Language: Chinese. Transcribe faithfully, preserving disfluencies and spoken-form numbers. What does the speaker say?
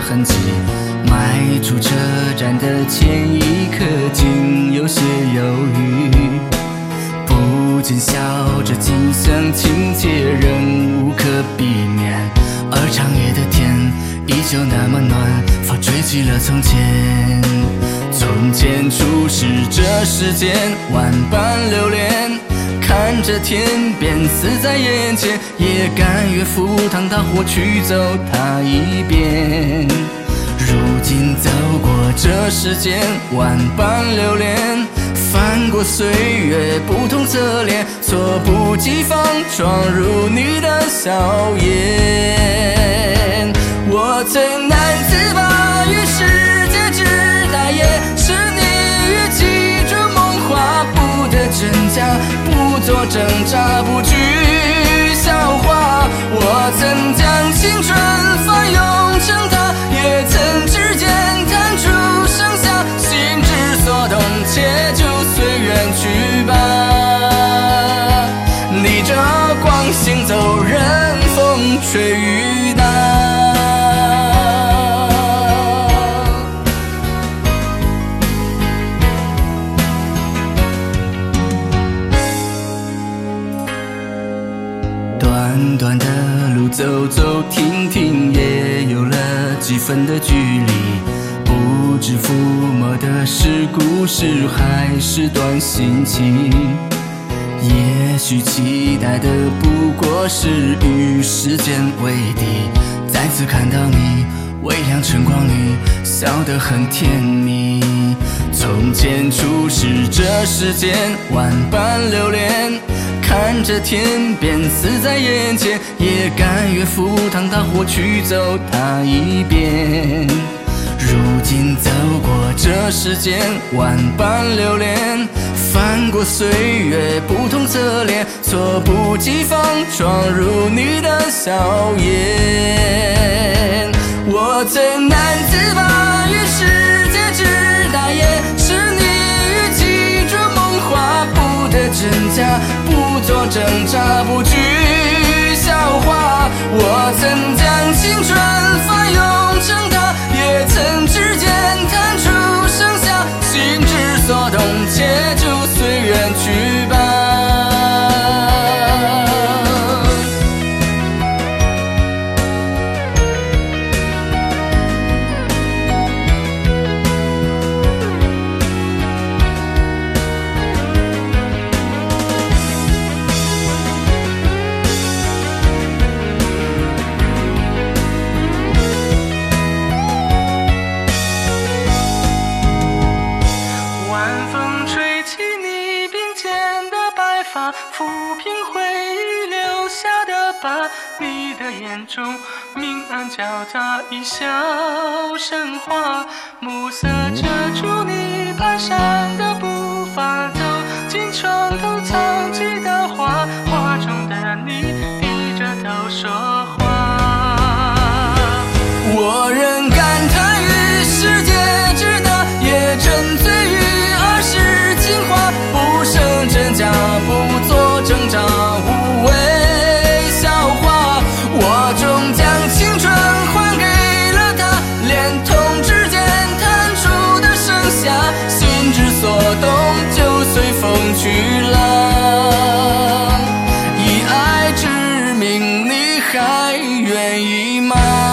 痕迹。迈出车站的前一刻，竟有些犹豫。不禁笑着，近乡情怯，仍无可避免。而长夜的天依旧那么暖，风吹起了从前。从前初识这世间，万般留恋。看着天边死在眼前，也甘愿赴汤蹈火去走它一遍。如今走过这世间，万般留恋。翻过岁月不同侧脸，猝不及防闯入你的笑颜。我最难自拔于世界之大也，是你语气这梦话不得真假，不做挣扎，不惧笑话。我曾将青春翻涌成她，也曾指尖弹出盛夏，心之所动，且就随缘去吧。逆着光行走，任风吹雨打。短短的路走走停停，也有了几分的距离。不知抚摸的是故事，还是段心情。也许期待的不过是与时间为敌。再次看到你微亮晨光里，笑得很甜蜜。从前初识这世间，万般留恋。看着天边死在眼前，也甘愿赴汤蹈火去走它一遍。如今走过这世间，万般留恋。翻过岁月不同侧脸，猝不及防闯入你的笑颜。我最难自拔于世界之大也，是你语气这梦话不得真假，不做挣扎，不惧笑话。我曾将青春翻涌成她，也曾指尖弹出盛夏，心之所动，且就随缘去吧。 抚平回忆留下的疤，你的眼中明暗交杂，一笑生花。暮色遮住你蹒跚的步伐，走进床头藏起的画，画中的你低着头说话。 我仍感叹于世界之大，也沉醉于儿时情话，不胜真假，不做挣扎，无谓笑话。我终将青春还给了他，连同指尖弹出的盛夏，心之所动，就随风去了。以爱之名，你还愿意吗？